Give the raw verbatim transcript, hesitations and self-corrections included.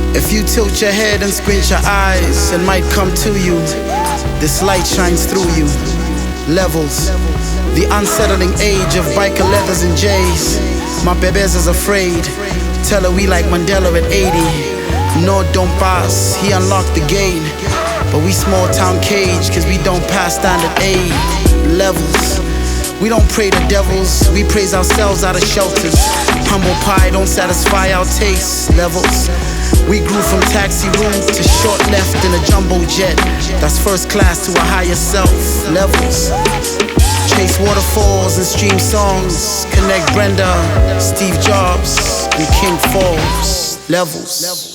If you tilt your head and squint your eyes, it might come to you. This light shines through you. Levels. The unsettling age of biker leathers and J's. My bebes is afraid. Tell her we like Mandela at eighty. No, don't pass, he unlocked the gate. But we small town cage, cause we don't pass standard aid. Levels. We don't pray to devils, we praise ourselves out of shelters. Humble pie don't satisfy our tastes. Levels. We grew from taxi room to short left in a jumbo jet. That's first class to a higher self. Levels. Chase waterfalls and stream songs. Connect Brenda, Steve Jobs, and King Forbes. Levels.